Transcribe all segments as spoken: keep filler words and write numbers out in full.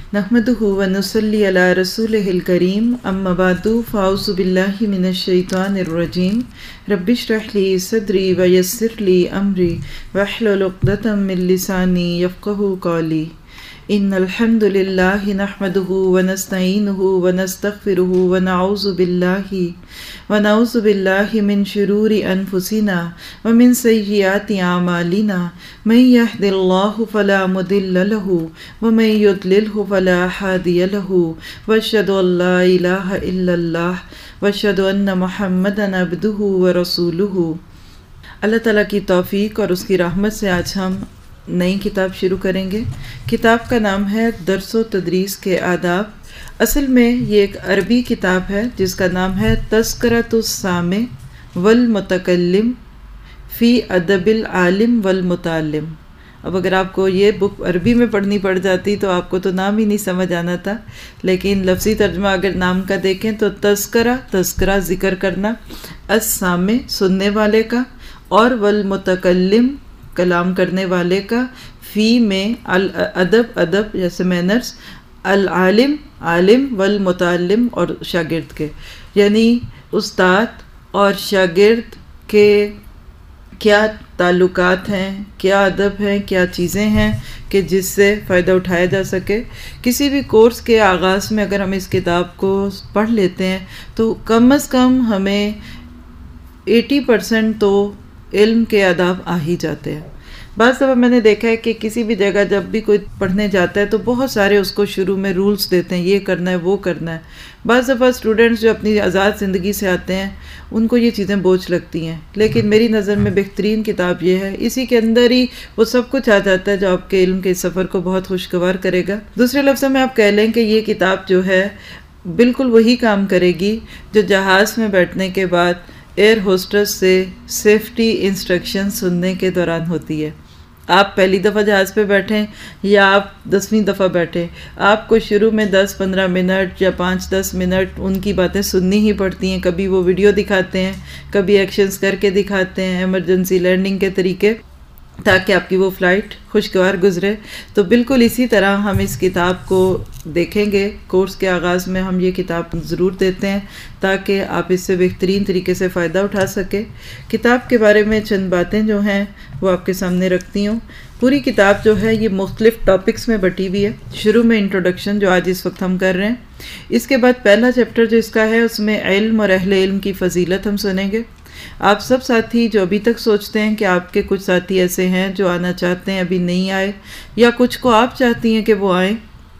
नहमदुहु व नुसल्ली अला रसूलिहिल करीम अम्मा बादु फ़ाऊज़ु बिल्लाहि मिनश शैतानिर रजीम रब्बिश्रह ली सदरी व यस्सिर ली अमरी वहलुल उक़दतम मिन लिसानी यफ़क़हू क़ौली इन्नल हम्दुलिल्लाहि नहमदुहु व नस्तईनुहु व नस्तग़फिरुहु व नऊज़ु बिल्लाहि व नऊज़ु बिल्लाहि मिन शुरूरि अनफुसिना व मिन सय्यिआति अमालिना मन यहदिल्लाहु फला मुदिल्ल लहु व मन युद्लिलहु फला हादिय लहु व अशहदु अल्ला इलाहा इल्लल्लाह व अशहदु अन्ना मुहम्मदन अब्दुहु व रसूलुहु। अल्लाह ताला की तौफ़ीक और उसकी रहमत से आज हम नई किताब शुरू करेंगे। किताब का नाम है दर्स व तदरीस के आदाब। असल में ये एक अरबी किताब है जिसका नाम है तज़किरतुस सामे वल मुतकल्लिम फ़ी अदबिल आलिम वल मुताल्लिम। अब अगर आपको ये बुक अरबी में पढ़नी पड़ जाती तो आपको तो नाम ही नहीं समझ आना था, लेकिन लफ्ज़ी तर्जमा अगर नाम का देखें तो तज़किरा तज़किरा ज़िक्र करना, अस सामे सुनने वाले का, और वल मुतकल्लिम कलाम करने वाले का, फ़ी में अल अदब अदब जैसे मैनर्स, अल आलिम आलिम वल मुताल्लिम और शागिर्द के, यानी उस्ताद और शागिर्द के क्या ताल्लुकात हैं, क्या अदब हैं, क्या चीज़ें हैं कि जिससे फ़ायदा उठाया जा सके। किसी भी कोर्स के आगाज़ में अगर हम इस किताब को पढ़ लेते हैं तो कम अज़ कम हमें अस्सी परसेंट तो इल्म के आदाब आ ही जाते हैं। बाज़ दफ़ा मैंने देखा है कि किसी भी जगह जब भी कोई पढ़ने जाता है तो बहुत सारे उसको शुरू में रूल्स देते हैं, ये करना है वो करना है। बाज़ दफ़ा स्टूडेंट्स जो अपनी आज़ाद ज़िंदगी से आते हैं उनको ये चीज़ें बोझ लगती हैं, लेकिन मेरी नज़र में बेहतरीन किताब ये है, इसी के अंदर ही वो सब कुछ आ जाता है जो आपके इल्म के सफ़र को बहुत खुशगवार करेगा। दूसरे लफ्ज़ों में आप कह लें कि ये किताब जो है बिल्कुल वही काम करेगी जो जहाज़ में बैठने के बाद एयर होस्टेस से सेफ्टी इंस्ट्रक्शन सुनने के दौरान होती है। आप पहली दफ़ा जहाज़ पे बैठें या आप दसवीं दफ़ा बैठें, आपको शुरू में दस पंद्रह मिनट या पाँच दस मिनट उनकी बातें सुननी ही पड़ती हैं। कभी वो वीडियो दिखाते हैं, कभी एक्शंस करके दिखाते हैं, इमरजेंसी लैंडिंग के तरीके, ताकि आपकी वो फ़्लाइट खुशगवार गुज़रे। तो बिल्कुल इसी तरह हम इस किताब को देखेंगे। कोर्स के आगाज़ में हम ये किताब ज़रूर देते हैं ताकि आप इससे बेहतरीन तरीके से फ़ायदा उठा सकें। किताब के बारे में चंद बातें जो हैं वो आपके सामने रखती हूँ। पूरी किताब जो है ये मुख्तलिफ़ टॉपिक्स में बटी हुई है। शुरू में इंट्रोडक्शन जो आज इस वक्त हम कर रहे हैं, इसके बाद पहला चैप्टर जो इसका है उसमें इल्म और अहले इल्म की फ़जीलत हम सुनेंगे। आप सब साथी जो अभी तक सोचते हैं कि आपके कुछ साथी ऐसे हैं जो आना चाहते हैं अभी नहीं आए, या कुछ को आप चाहती हैं कि वो आएँ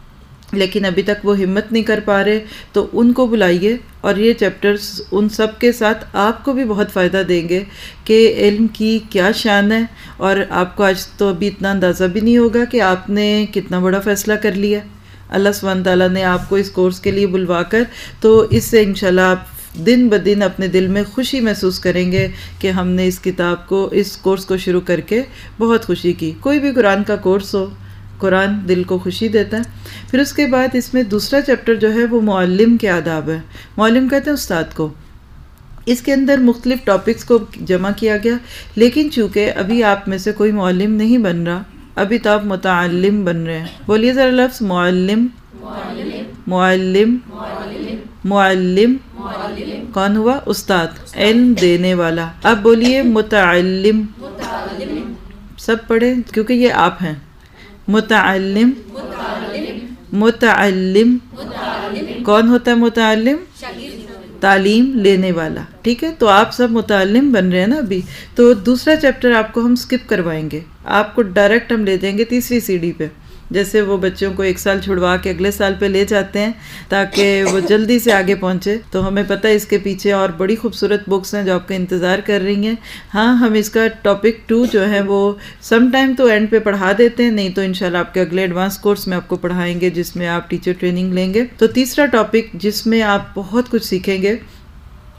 लेकिन अभी तक वो हिम्मत नहीं कर पा रहे, तो उनको बुलाइए और ये चैप्टर्स उन सब के साथ आपको भी बहुत फ़ायदा देंगे कि इल्म की क्या शान है। और आपको आज तो अभी इतना अंदाज़ा भी नहीं होगा कि आपने कितना बड़ा फ़ैसला कर लिया। अल्लाह सुब्हान तआला ने आपको इस कोर्स के लिए बुलवा कर, तो इससे इंशाल्लाह आप दिन ब दिन अपने दिल में खुशी महसूस करेंगे कि हमने इस किताब को, इस कोर्स को शुरू करके बहुत खुशी की। कोई भी कुरान का कोर्स हो, कुरान दिल को खुशी देता है। फिर उसके बाद इसमें दूसरा चैप्टर जो है वो मुअल्लिम के आदाब है। मुअल्लिम कहते हैं उस्ताद को। इसके अंदर मुख्तलिफ़ टॉपिक्स को जमा किया गया, लेकिन चूँकि अभी आप में से कोई मुअल्लिम नहीं बन रहा, अभी तो आप मुतअल्लिम बन रहे हैं। बोलिए ज़रा लफ्ज़ मुअल्लिम। मुअल्लिम मुअल्लिम कौन हुआ? उस्ताद, इल्म देने वाला। अब बोलिए मुतअल्लिम। सब पढ़े क्योंकि ये आप हैं। मुतअल्लिम मुतअल्लिम कौन होता है? मुतअल्लिम तालीम लेने वाला। ठीक है, तो आप सब मुतअल्लिम बन रहे हैं ना अभी। तो दूसरा चैप्टर आपको हम स्किप करवाएंगे, आपको डायरेक्ट हम ले जाएंगे तीसरी सीढ़ी पे। जैसे वो बच्चों को एक साल छुड़वा के अगले साल पे ले जाते हैं ताकि वो जल्दी से आगे पहुँचे। तो हमें पता है इसके पीछे और बड़ी खूबसूरत बुक्स हैं जो आपका इंतज़ार कर रही हैं। हाँ, हम इसका टॉपिक टू जो है वो सम टाइम तो एंड पे पढ़ा देते हैं, नहीं तो इंशाल्लाह आपके अगले एडवांस कोर्स में आपको पढ़ाएंगे जिसमें आप टीचर ट्रेनिंग लेंगे। तो तीसरा टॉपिक जिसमें आप बहुत कुछ सीखेंगे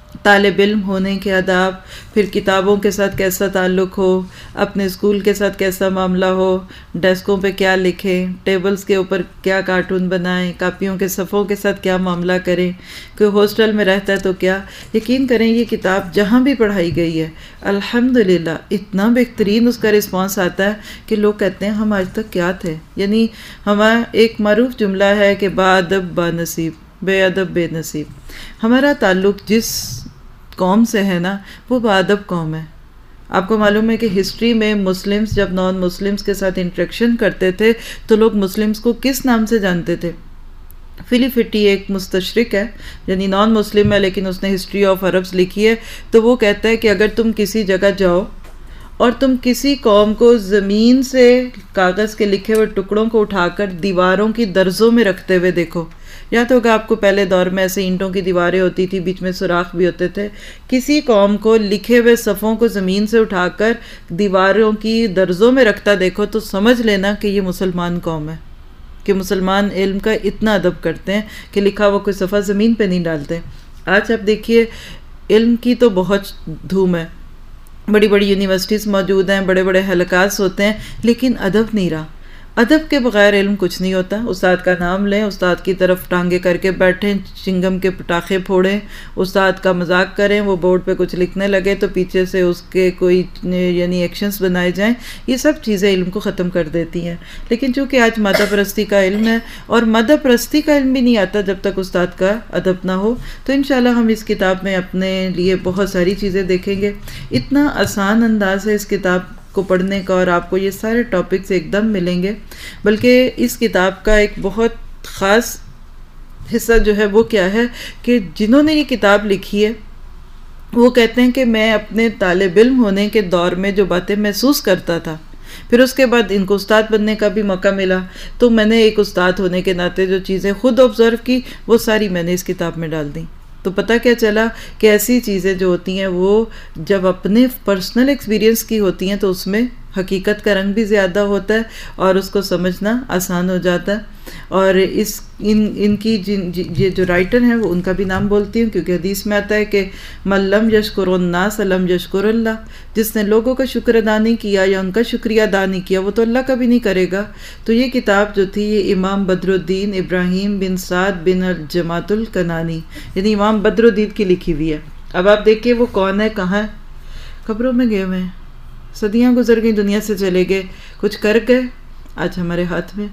طالب علم ہونے کے آداب، پھر کتابوں کے ساتھ کیسا تعلق ہو، اپنے اسکول کے ساتھ کیسا معاملہ ہو، ڈیسکوں پہ کیا لکھیں، ٹیبلز کے اوپر کیا کارٹون بنائیں، کاپیوں کے صفوں کے ساتھ کیا معاملہ کریں، کوئی ہاسٹل میں رہتا ہے تو کیا۔ یقین کریں یہ کتاب جہاں بھی پڑھائی گئی ہے الحمدللہ اتنا بہترین اس کا رسپانس آتا ہے کہ لوگ کہتے ہیں ہم آج تک کیا تھے۔ یعنی ہمارا ایک معروف جملہ ہے کہ با ادب با نصیب، بے ادب بے نصیب۔ ہمارا تعلق جس قوم سے ہے نا وہ بادب قوم ہے۔ آپ کو معلوم ہے کہ ہسٹری میں مسلمز جب نان مسلمز کے ساتھ انٹریکشن کرتے تھے تو لوگ مسلمز کو کس نام سے جانتے تھے؟ فلی فٹی ایک مستشرق ہے، یعنی نان مسلم ہے لیکن اس نے ہسٹری آف عربز لکھی ہے، تو وہ کہتا ہے کہ اگر تم کسی جگہ جاؤ اور تم کسی قوم کو زمین سے کاغذ کے لکھے ہوئے ٹکڑوں کو اٹھا کر دیواروں کی درزوں میں رکھتے ہوئے دیکھو، یا تو کہ آپ کو پہلے دور میں ایسے اینٹوں کی دیواریں ہوتی تھی، بیچ میں سوراخ بھی ہوتے تھے، کسی قوم کو لکھے ہوئے صفوں کو زمین سے اٹھا کر دیواروں کی درزوں میں رکھتا دیکھو تو سمجھ لینا کہ یہ مسلمان قوم ہے، کہ مسلمان علم کا اتنا ادب کرتے ہیں کہ لکھا ہوا کوئی صفحہ زمین پہ نہیں ڈالتے۔ آج آپ دیکھیے علم کی تو بہت دھوم ہے، بڑی بڑی یونیورسٹیز موجود ہیں، بڑے بڑے حلقات ہوتے ہیں، لیکن ادب نہیں رہا۔ ادب کے بغیر علم کچھ نہیں ہوتا۔ استاد کا نام لیں، استاد کی طرف ٹانگے کر کے بیٹھیں، چنگم کے پٹاخے پھوڑیں، استاد کا مذاق کریں، وہ بورڈ پہ کچھ لکھنے لگے تو پیچھے سے اس کے کوئی یعنی ایکشنز بنائے جائیں، یہ سب چیزیں علم کو ختم کر دیتی ہیں۔ لیکن چونکہ آج مادہ پرستی کا علم ہے اور مادہ پرستی کا علم بھی نہیں آتا جب تک استاد کا ادب نہ ہو، تو انشاءاللہ ہم اس کتاب میں اپنے لیے بہت ساری چیزیں دیکھیں گے۔ اتنا آسان انداز ہے اس کتاب کو پڑھنے کا اور آپ کو یہ سارے ٹاپکس ایک دم ملیں گے۔ بلکہ اس کتاب کا ایک بہت خاص حصہ جو ہے وہ کیا ہے کہ جنہوں نے یہ کتاب لکھی ہے وہ کہتے ہیں کہ میں اپنے طالب علم ہونے کے دور میں جو باتیں محسوس کرتا تھا، پھر اس کے بعد ان کو استاد بننے کا بھی موقع ملا، تو میں نے ایک استاد ہونے کے ناطے جو چیزیں خود آبزرو کی وہ ساری میں نے اس کتاب میں ڈال دیں۔ تو پتہ کیا چلا کہ ایسی چیزیں جو ہوتی ہیں وہ جب اپنے پرسنل ایکسپیرینس کی ہوتی ہیں تو اس میں حقیقت کا رنگ بھی زیادہ ہوتا ہے اور اس کو سمجھنا آسان ہو جاتا ہے۔ اور اس ان ان کی جن یہ جو رائٹر ہیں وہ ان کا بھی نام بولتی ہوں کیونکہ حدیث میں آتا ہے کہ من لم یشکر الناس لم یشکر اللہ، جس نے لوگوں کا شکر ادا نہیں کیا یا ان کا شکریہ ادا نہیں کیا وہ تو اللہ کا بھی نہیں کرے گا۔ تو یہ کتاب جو تھی یہ امام بدر الدین ابراہیم بن سعد بن الجماعت الکنانی یعنی امام بدر الدین کی لکھی ہوئی ہے۔ اب آپ دیکھیے وہ کون ہے، کہاں ہے؟ قبروں میں گئے ہوئے ہیں، صدیاں گزر گئی، دنیا سے چلے گئے، کچھ کر گئے، آج ہمارے ہاتھ میں۔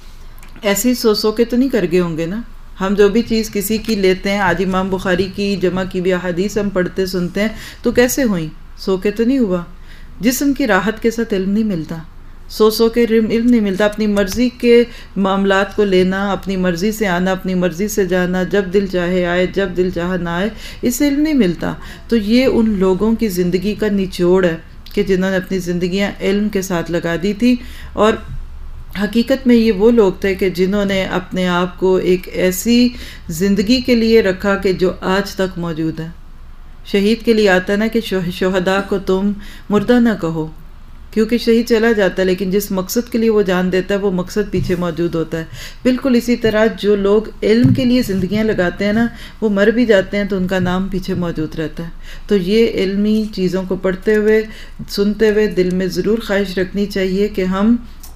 ایسی سو سو کے تو نہیں کر گئے ہوں گے نا۔ ہم جو بھی چیز کسی کی لیتے ہیں، آج امام بخاری کی جمع کی بھی احادیث ہم پڑھتے سنتے ہیں تو کیسے ہوئیں؟ سو کے تو نہیں ہوا۔ جسم کی راحت کے ساتھ علم نہیں ملتا، سو سو کے علم نہیں ملتا۔ اپنی مرضی کے معاملات کو لینا، اپنی مرضی سے آنا، اپنی مرضی سے جانا، جب دل چاہے آئے جب دل چاہے نہ آئے، اس سے علم نہیں ملتا۔ تو یہ ان لوگوں کی زندگی کا نچوڑ ہے کہ جنہوں نے اپنی زندگیاں علم کے ساتھ لگا دی تھی، اور حقیقت میں یہ وہ لوگ تھے کہ جنہوں نے اپنے آپ کو ایک ایسی زندگی کے لیے رکھا کہ جو آج تک موجود ہے۔ شہید کے لیے آتا ہے نا کہ شہداء کو تم مردہ نہ کہو، کیونکہ شہید چلا جاتا ہے لیکن جس مقصد کے لیے وہ جان دیتا ہے وہ مقصد پیچھے موجود ہوتا ہے۔ بالکل اسی طرح جو لوگ علم کے لیے زندگیاں لگاتے ہیں نا وہ مر بھی جاتے ہیں تو ان کا نام پیچھے موجود رہتا ہے۔ تو یہ علمی چیزوں کو پڑھتے ہوئے سنتے ہوئے دل میں ضرور خواہش رکھنی چاہیے کہ ہم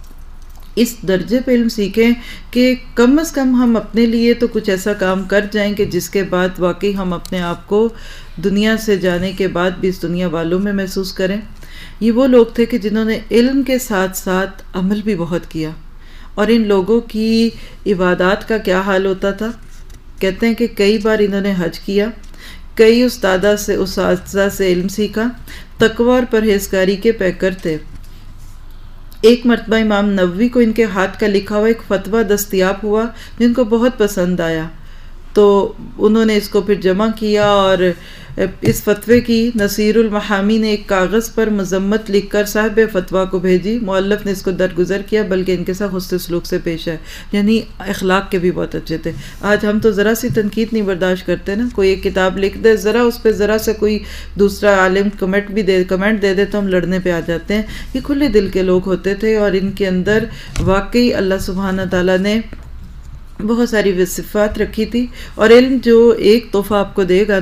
اس درجے پہ علم سیکھیں کہ کم از کم ہم اپنے لیے تو کچھ ایسا کام کر جائیں کہ جس کے بعد واقعی ہم اپنے آپ کو دنیا سے جانے کے بعد بھی اس دنیا والوں میں محسوس کریں۔ یہ وہ لوگ تھے کہ جنہوں نے علم کے ساتھ ساتھ عمل بھی بہت کیا، اور ان لوگوں کی عبادات کا کیا حال ہوتا تھا؟ کہتے ہیں کہ کئی بار انہوں نے حج کیا، کئی استادہ سے اساتذہ سے علم سیکھا، تقوی اور پرہیزگاری کے پیکر تھے۔ ایک مرتبہ امام نووی کو ان کے ہاتھ کا لکھا ہوا ایک فتویٰ دستیاب ہوا جن کو بہت پسند آیا، تو انہوں نے اس کو پھر جمع کیا اور اس فتوے کی نصیر المحامی نے ایک کاغذ پر مذمت لکھ کر صاحب فتویٰ کو بھیجی۔ مؤلف نے اس کو درگزر کیا بلکہ ان کے ساتھ حسن سلوک سے پیش ہے، یعنی اخلاق کے بھی بہت اچھے تھے۔ آج ہم تو ذرا سی تنقید نہیں برداشت کرتے نا، کوئی ایک کتاب لکھ دے ذرا اس پہ ذرا سے کوئی دوسرا عالم کمنٹ بھی دے کمنٹ دے دے تو ہم لڑنے پہ آ جاتے ہیں۔ یہ کھلے دل کے لوگ ہوتے تھے اور ان کے اندر واقعی اللہ سبحانہ تعالیٰ نے بہت ساری صفات رکھی تھی، اور علم جو ایک تحفہ آپ کو دے گا نا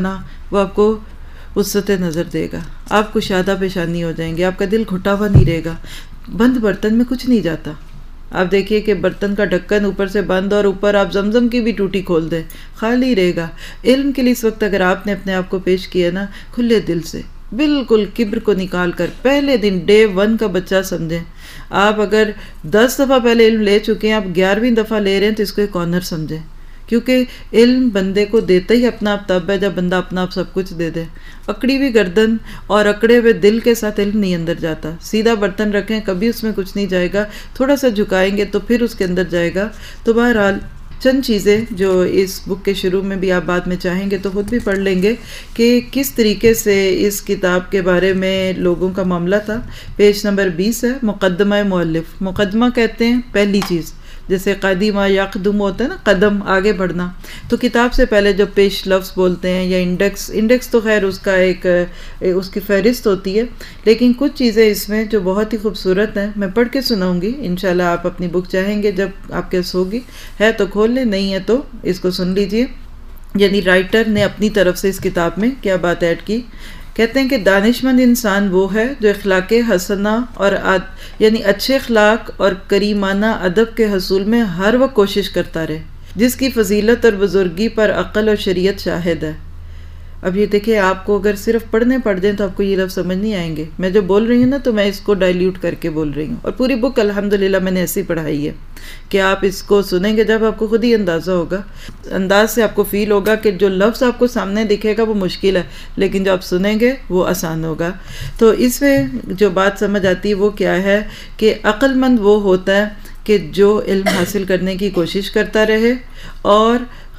وہ آپ کو وسعت نظر دے گا، آپ کو شادہ پیشانی ہو جائیں گے، آپ کا دل گھٹا ہوا نہیں رہے گا۔ بند برتن میں کچھ نہیں جاتا۔ آپ دیکھیے کہ برتن کا ڈھکن اوپر سے بند اور اوپر آپ زمزم کی بھی ٹوٹی کھول دیں، خالی رہے گا۔ علم کے لیے اس وقت اگر آپ نے اپنے آپ کو پیش کیا نا کھلے دل سے، بالکل کبر کو نکال کر، پہلے دن ڈے ون کا بچہ سمجھیں۔ آپ اگر دس دفعہ پہلے علم لے چکے ہیں، آپ گیارہویں دفعہ لے رہے ہیں تو اس کو ایک آنر سمجھیں، کیونکہ علم بندے کو دیتا ہی اپنا آپ تب ہے جب بندہ اپنا آپ سب کچھ دے دے۔ اکڑی ہوئی گردن اور اکڑے ہوئے دل کے ساتھ علم نہیں اندر جاتا۔ سیدھا برتن رکھیں کبھی اس میں کچھ نہیں جائے گا، تھوڑا سا جھکائیں گے تو پھر اس کے اندر جائے گا۔ تو بہرحال چند چیزیں جو اس بک کے شروع میں بھی آپ بعد میں چاہیں گے تو خود بھی پڑھ لیں گے کہ کس طریقے سے اس کتاب کے بارے میں لوگوں کا معاملہ تھا۔ پیج نمبر بیس ہے، مقدمہ مؤلف۔ مقدمہ کہتے ہیں پہلی چیز، جیسے قدیمہ یقدم ہوتا ہے نا، قدم آگے بڑھنا، تو کتاب سے پہلے جو پیش لفظ بولتے ہیں یا انڈیکس، انڈیکس تو خیر اس کا ایک اس کی فہرست ہوتی ہے، لیکن کچھ چیزیں اس میں جو بہت ہی خوبصورت ہیں میں پڑھ کے سناؤں گی انشاءاللہ۔ آپ اپنی بک چاہیں گے جب آپ کے پاس ہوگی، ہے تو کھول لیں، نہیں ہے تو اس کو سن لیجئے۔ یعنی رائٹر نے اپنی طرف سے اس کتاب میں کیا بات ایڈ کی۔ کہتے ہیں کہ دانش مند انسان وہ ہے جو اخلاق حسنہ اور عد یعنی اچھے اخلاق اور کریمانہ ادب کے حصول میں ہر وقت کوشش کرتا رہے، جس کی فضیلت اور بزرگی پر عقل اور شریعت شاہد ہے۔ اب یہ دیکھیں، آپ کو اگر صرف پڑھنے پڑھ جائیں تو آپ کو یہ لفظ سمجھ نہیں آئیں گے۔ میں جو بول رہی ہوں نا تو میں اس کو ڈائلیوٹ کر کے بول رہی ہوں، اور پوری بک الحمدللہ میں نے ایسی پڑھائی ہے کہ آپ اس کو سنیں گے جب آپ کو خود ہی اندازہ ہوگا، انداز سے آپ کو فیل ہوگا کہ جو لفظ آپ کو سامنے دکھے گا وہ مشکل ہے، لیکن جو آپ سنیں گے وہ آسان ہوگا۔ تو اس میں جو بات سمجھ آتی ہے وہ کیا ہے کہ عقل مند وہ ہوتا ہے کہ جو علم حاصل کرنے کی کوشش کرتا رہے اور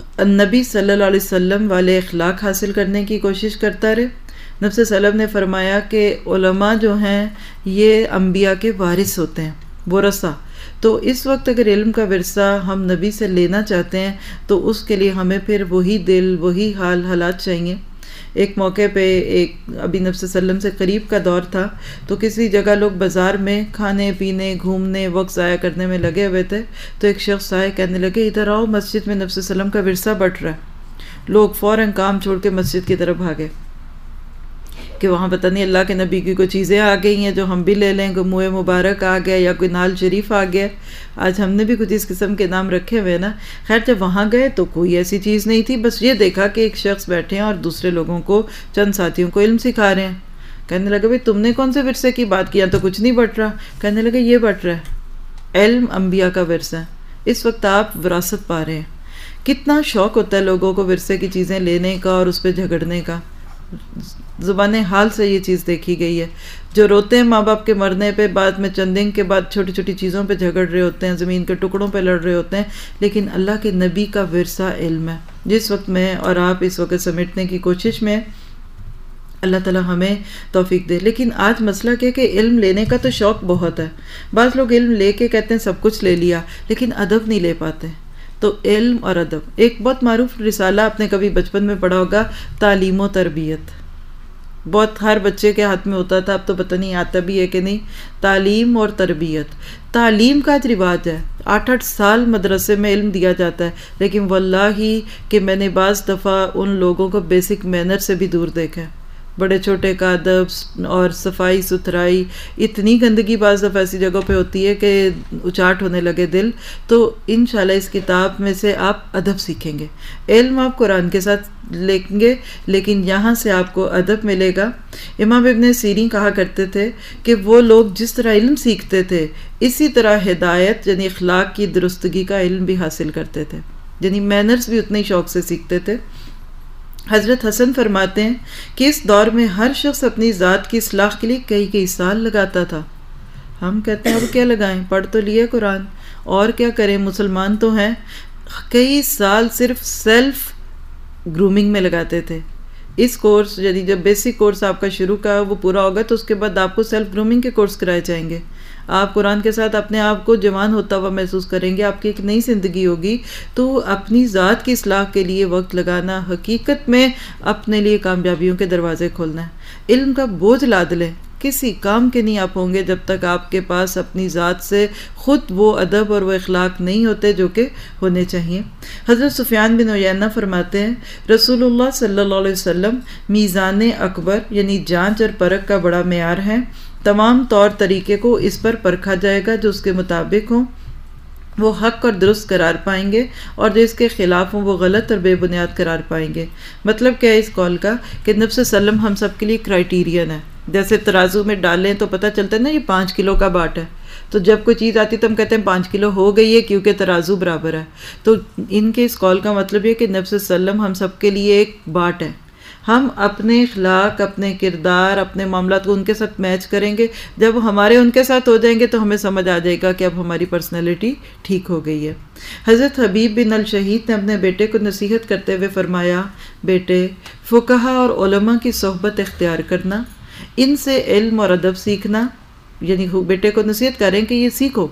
نبی صلی اللہ علیہ وسلم والے اخلاق حاصل کرنے کی کوشش کرتا رہے۔ نبی صلی اللہ علیہ وسلم نے فرمایا کہ علماء جو ہیں یہ انبیاء کے وارث ہوتے ہیں، ورثہ۔ تو اس وقت اگر علم کا ورثہ ہم نبی سے لینا چاہتے ہیں تو اس کے لیے ہمیں پھر وہی دل، وہی حال حالات چاہیے۔ ایک موقع پہ ایک ابھی نبی صلی اللہ علیہ وسلم سے قریب کا دور تھا، تو کسی جگہ لوگ بازار میں کھانے پینے گھومنے وقت ضائع کرنے میں لگے ہوئے تھے، تو ایک شخص آئے، کہنے لگے ادھر آؤ، مسجد میں نبی صلی اللہ علیہ وسلم کا ورثہ بٹ رہا ہے۔ لوگ فوراً کام چھوڑ کے مسجد کی طرف بھاگے کہ وہاں پتہ نہیں اللہ کے نبی کی کوئی چیزیں آ گئی ہیں جو ہم بھی لے لیں، کوئی منہ مبارک آ گیا یا کوئی نال شریف آ گیا۔ آج ہم نے بھی کچھ اس قسم کے نام رکھے ہوئے نا۔ خیر جب وہاں گئے تو کوئی ایسی چیز نہیں تھی، بس یہ دیکھا کہ ایک شخص بیٹھے ہیں اور دوسرے لوگوں کو، چند ساتھیوں کو علم سکھا رہے ہیں۔ کہنے لگے بھئی تم نے کون سے ورثے کی بات کیا؟ تو کچھ نہیں بٹ رہا۔ کہنے لگے یہ بٹ رہا ہے، علم انبیاء کا ورثہ ہے، اس وقت آپ وراثت پا رہے ہیں۔ کتنا شوق ہوتا ہے لوگوں کو ورثے کی چیزیں لینے کا اور اس پہ جھگڑنے کا۔ زبان حال سے یہ چیز دیکھی گئی ہے، جو روتے ہیں ماں باپ کے مرنے پہ، بعد میں چند دن کے بعد چھوٹی چھوٹی چیزوں پہ جھگڑ رہے ہوتے ہیں، زمین کے ٹکڑوں پہ لڑ رہے ہوتے ہیں، لیکن اللہ کے نبی کا ورثہ علم ہے، جس وقت میں اور آپ اس وقت سمیٹنے کی کوشش میں اللہ تعالیٰ ہمیں توفیق دے۔ لیکن آج مسئلہ کیا کہ علم لینے کا تو شوق بہت ہے، بعض لوگ علم لے کے کہتے ہیں سب کچھ لے لیا، لیکن ادب نہیں لے پاتے۔ تو علم اور ادب، ایک بہت معروف رسالہ آپ نے کبھی بچپن میں پڑھا ہوگا، تعلیم و تربیت، بہت ہر بچے کے ہاتھ میں ہوتا تھا، اب تو پتہ نہیں آتا بھی ہے کہ نہیں۔ تعلیم اور تربیت، تعلیم کا ایک رواج ہے، آٹھ آٹھ سال مدرسے میں علم دیا جاتا ہے، لیکن واللہ کہ میں نے بعض دفعہ ان لوگوں کو بیسک مینر سے بھی دور دیکھا ہے۔ بڑے چھوٹے کا ادب اور صفائی ستھرائی، اتنی گندگی بعض دفعہ ایسی جگہوں پہ ہوتی ہے کہ اچاٹ ہونے لگے دل۔ تو انشاءاللہ اس کتاب میں سے آپ ادب سیکھیں گے، علم آپ قرآن کے ساتھ لیں گے، لیکن یہاں سے آپ کو ادب ملے گا۔ امام ابن سیرین کہا کرتے تھے کہ وہ لوگ جس طرح علم سیکھتے تھے اسی طرح ہدایت یعنی اخلاق کی درستگی کا علم بھی حاصل کرتے تھے، یعنی مینرز بھی اتنے شوق سے سیکھتے تھے۔ حضرت حسن فرماتے ہیں کہ اس دور میں ہر شخص اپنی ذات کی اصلاح کے لیے کئی کئی سال لگاتا تھا۔ ہم کہتے ہیں اب کیا لگائیں، پڑھ تو لیے قرآن، اور کیا کریں، مسلمان تو ہیں۔ کئی سال صرف سیلف گرومنگ میں لگاتے تھے۔ اس کورس یعنی جب بیسک کورس آپ کا شروع کا وہ پورا ہوگا تو اس کے بعد آپ کو سیلف گرومنگ کے کورس کرائے جائیں گے۔ آپ قرآن کے ساتھ اپنے آپ کو جوان ہوتا ہوا محسوس کریں گے، آپ کی ایک نئی زندگی ہوگی۔ تو اپنی ذات کی اصلاح کے لیے وقت لگانا حقیقت میں اپنے لیے کامیابیوں کے دروازے کھولنا ہے۔ علم کا بوجھ لاد لیں کسی کام کے نہیں آپ ہوں گے جب تک آپ کے پاس اپنی ذات سے خود وہ ادب اور وہ اخلاق نہیں ہوتے جو کہ ہونے چاہیے۔ حضرت سفیان بن عیینہ فرماتے ہیں رسول اللہ صلی اللہ علیہ وسلم میزان اکبر یعنی جانچ اور پرکھ کا بڑا معیار ہے، تمام طور طریقے کو اس پر پرکھا جائے گا جو اس کے مطابق ہوں وہ حق اور درست قرار پائیں گے، اور جو اس کے خلاف ہوں وہ غلط اور بے بنیاد قرار پائیں گے۔ مطلب کیا ہے اس قول کا کہ نبی صلی اللہ علیہ وسلم ہم سب کے لیے کرائیٹیرین ہے، جیسے ترازو میں ڈالیں تو پتہ چلتا ہے نا یہ پانچ کلو کا باٹ ہے، تو جب کوئی چیز آتی تو ہم کہتے ہیں پانچ کلو ہو گئی ہے کیونکہ ترازو برابر ہے۔ تو ان کے اس قول کا مطلب یہ کہ نبی صلی اللہ علیہ وسلم ہم سب کے لیے ایک باٹ ہے، ہم اپنے اخلاق، اپنے کردار، اپنے معاملات کو ان کے ساتھ میچ کریں گے، جب ہمارے ان کے ساتھ ہو جائیں گے تو ہمیں سمجھ آ جائے گا کہ اب ہماری پرسنالٹی ٹھیک ہو گئی ہے۔ حضرت حبیب بن الشہید نے اپنے بیٹے کو نصیحت کرتے ہوئے فرمایا، بیٹے فقہا اور علماء کی صحبت اختیار کرنا، ان سے علم اور ادب سیکھنا، یعنی بیٹے کو نصیحت کریں کہ یہ سیکھو،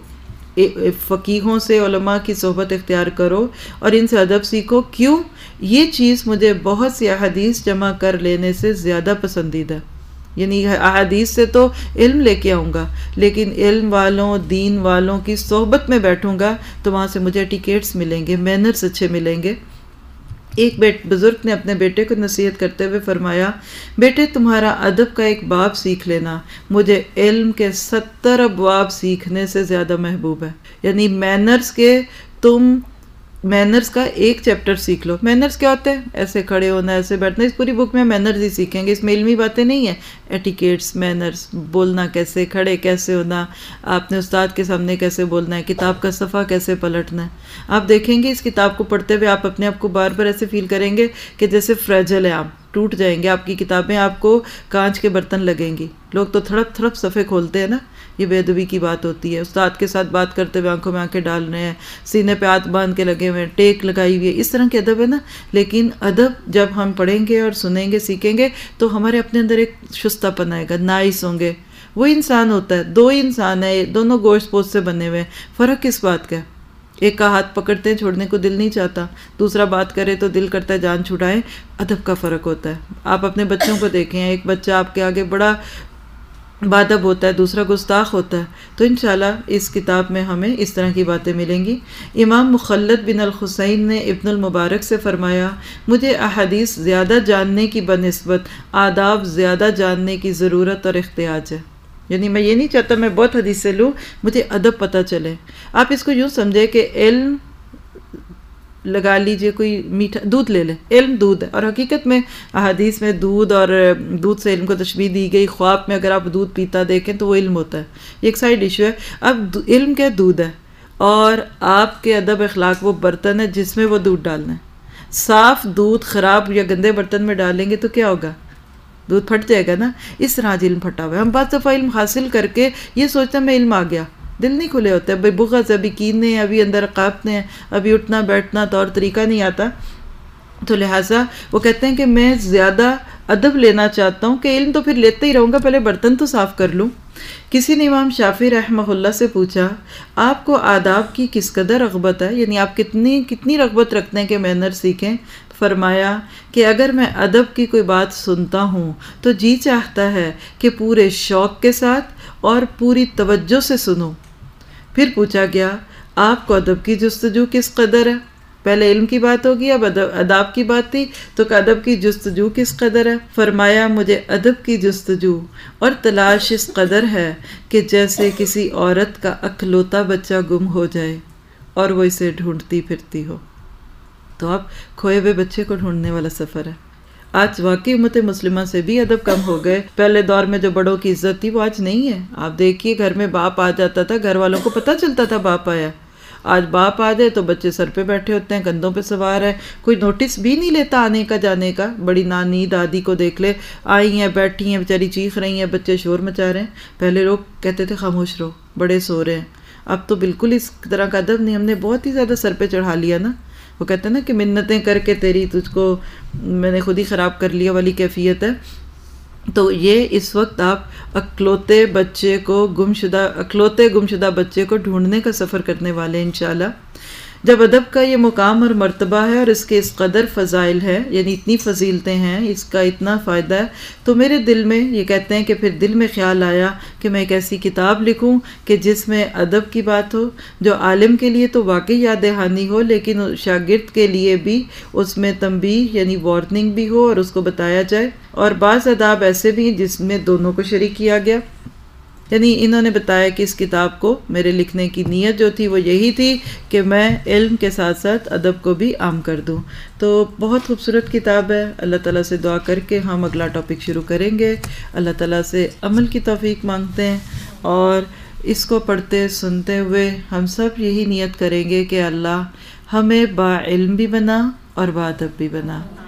فقیہوں سے، علماء کی صحبت اختیار کرو اور ان سے ادب سیکھو۔ کیوں؟ یہ چیز مجھے بہت سی احادیث جمع کر لینے سے زیادہ پسندیدہ، یعنی احادیث سے تو علم لے کے آؤں گا، لیکن علم والوں، دین والوں کی صحبت میں بیٹھوں گا تو وہاں سے مجھے ایٹیکیٹس ملیں گے، مینرز اچھے ملیں گے۔ ایک بیٹ بزرگ نے اپنے بیٹے کو نصیحت کرتے ہوئے فرمایا، بیٹے تمہارا ادب کا ایک باب سیکھ لینا مجھے علم کے ستر ابواب سیکھنے سے زیادہ محبوب ہے۔ یعنی مینرز کے تم مینرز کا ایک چیپٹر سیکھ لو۔ مینرز کیا ہوتے ہیں؟ ایسے کھڑے ہونا، ایسے بیٹھنا، اس پوری بک میں مینرز ہی سیکھیں گے، اس میں علمی باتیں نہیں ہیں، ایٹیکیٹس، مینرز، بولنا کیسے، کھڑے کیسے ہونا، آپ نے استاد کے سامنے کیسے بولنا ہے، کتاب کا صفحہ کیسے پلٹنا ہے۔ آپ دیکھیں گے اس کتاب کو پڑھتے ہوئے آپ اپنے آپ کو بار بار ایسے فیل کریں گے کہ جیسے فریجل ہے، آپ ٹوٹ جائیں گے، آپ کی کتابیں آپ کو کانچ کے برتن لگیں گی۔ لوگ تو تھڑپ تھڑپ صفحے کھولتے ہیں نا، یہ بے ادبی کی بات ہوتی ہے۔ استاد کے ساتھ بات کرتے ہوئے آنکھوں میں آنکھیں ڈال رہے ہیں، سینے پہ ہاتھ باندھ کے لگے ہوئے ہیں، ٹیک لگائی ہوئی ہے، اس طرح کے ادب ہے نا۔ لیکن ادب جب ہم پڑھیں گے اور سنیں گے، سیکھیں گے تو ہمارے اپنے اندر ایک شستہ پن آئے گا، نائس ہوں گے۔ وہ انسان ہوتا ہے، دو انسان ہیں، دونوں گوشت پوست سے بنے ہوئے ہیں، فرق کس بات کا ہے؟ ایک کا ہاتھ پکڑتے ہیں چھوڑنے کو دل نہیں چاہتا، دوسرا بات کرے تو دل کرتا ہے جان چھڑائیں۔ ادب کا فرق ہوتا ہے۔ آپ اپنے بچوں کو دیکھیں، ایک بچہ آپ کے آگے بڑا بادب ہوتا ہے، دوسرا گستاخ ہوتا ہے، تو انشاءاللہ اس کتاب میں ہمیں اس طرح کی باتیں ملیں گی۔ امام مخلد بن الحسین نے ابن المبارک سے فرمایا، مجھے احادیث زیادہ جاننے کی بنسبت آداب زیادہ جاننے کی ضرورت اور احتیاج ہے۔ یعنی میں یہ نہیں چاہتا میں بہت حدیث سے لوں، مجھے ادب پتہ چلے۔ آپ اس کو یوں سمجھے کہ علم لگا لیجئے، کوئی میٹھا دودھ لے لیں، علم دودھ ہے، اور حقیقت میں احادیث میں دودھ اور دودھ سے علم کو تشبیہ دی گئی۔ خواب میں اگر آپ دودھ پیتا دیکھیں تو وہ علم ہوتا ہے، یہ ایک سائیڈ ایشو ہے۔ اب علم کیا دودھ ہے، اور آپ کے ادب اخلاق وہ برتن ہے جس میں وہ دودھ ڈالنا ہے۔ صاف دودھ خراب یا گندے برتن میں ڈالیں گے تو کیا ہوگا؟ دودھ پھٹ جائے گا نا۔ اس طرح آج علم پھٹا ہوا ہے۔ ہم بعض دفعہ علم حاصل کر کے یہ سوچتے ہیں میں علم آ گیا، دل نہیں کھلے ہوتے، ابھی بغض، ابھی کینے، ابھی اندر رقابتیں ہیں، ابھی اٹھنا بیٹھنا طور طریقہ نہیں آتا۔ تو لہٰذا وہ کہتے ہیں کہ میں زیادہ ادب لینا چاہتا ہوں کہ علم تو پھر لیتے ہی رہوں گا، پہلے برتن تو صاف کر لوں۔ کسی نے امام شافعی رحمہ اللہ سے پوچھا، آپ کو آداب کی کس قدر رغبت ہے، یعنی آپ کتنی کتنی رغبت رکھتے ہیں کہ مینر سیکھیں؟ فرمایا کہ اگر میں ادب کی کوئی بات سنتا ہوں تو جی چاہتا ہے کہ پورے شوق کے ساتھ اور پوری توجہ سے سنوں۔ پھر پوچھا گیا، آپ کو ادب کی جستجو کس قدر ہے؟ پہلے علم کی بات ہوگی، اب ادب کی بات تھی، تو ادب کی جستجو کس قدر ہے؟ فرمایا مجھے ادب کی جستجو اور تلاش اس قدر ہے کہ جیسے کسی عورت کا اکلوتا بچہ گم ہو جائے اور وہ اسے ڈھونڈتی پھرتی ہو۔ تو اب کھوئے ہوئے بچے کو ڈھونڈنے والا سفر ہے۔ آج واقعی امت مسلمہ سے بھی ادب کم ہو گئے۔ پہلے دور میں جو بڑوں کی عزت تھی وہ آج نہیں ہے۔ آپ دیکھیے گھر میں باپ آ جاتا تھا، گھر والوں کو پتہ چلتا تھا باپ آیا۔ آج باپ آ جائے تو بچے سر پہ بیٹھے ہوتے ہیں، کندھوں پہ سوار ہے، کوئی نوٹس بھی نہیں لیتا آنے کا جانے کا۔ بڑی نانی دادی کو دیکھ لے، آئی ہیں بیٹھی ہیں بیچاری چیخ رہی ہیں، بچے شور مچا رہے ہیں۔ پہلے لوگ کہتے تھے خاموش رہو، بڑے سو رہے ہیں۔ اب تو بالکل اس طرح کا ادب نہیں، ہم نے بہت ہی زیادہ سر پہ چڑھا لیا نا۔ وہ کہتے ہیں نا کہ منتیں کر کے تیری تجھ کو میں نے خود ہی خراب کر لیا والی کیفیت ہے۔ تو یہ اس وقت آپ اکلوتے بچے کو گمشدہ اکلوتے گمشدہ بچے کو ڈھونڈنے کا سفر کرنے والے انشاءاللہ۔ جب ادب کا یہ مقام اور مرتبہ ہے اور اس کے اس قدر فضائل ہے، یعنی اتنی فضیلتیں ہیں، اس کا اتنا فائدہ ہے، تو میرے دل میں یہ کہتے ہیں کہ پھر دل میں خیال آیا کہ میں ایک ایسی کتاب لکھوں کہ جس میں ادب کی بات ہو، جو عالم کے لیے تو واقعی یاد دہانی ہو، لیکن شاگرد کے لیے بھی اس میں تنبیہ یعنی وارننگ بھی ہو اور اس کو بتایا جائے۔ اور بعض آداب ایسے بھی ہیں جس میں دونوں کو شریک کیا گیا، یعنی انہوں نے بتایا کہ اس کتاب کو میرے لکھنے کی نیت جو تھی وہ یہی تھی کہ میں علم کے ساتھ ساتھ ادب کو بھی عام کر دوں۔ تو بہت خوبصورت کتاب ہے۔ اللہ تعالیٰ سے دعا کر کے ہم اگلا ٹاپک شروع کریں گے۔ اللہ تعالیٰ سے عمل کی توفیق مانگتے ہیں، اور اس کو پڑھتے سنتے ہوئے ہم سب یہی نیت کریں گے کہ اللہ ہمیں با علم بھی بنا اور با ادب بھی بنا۔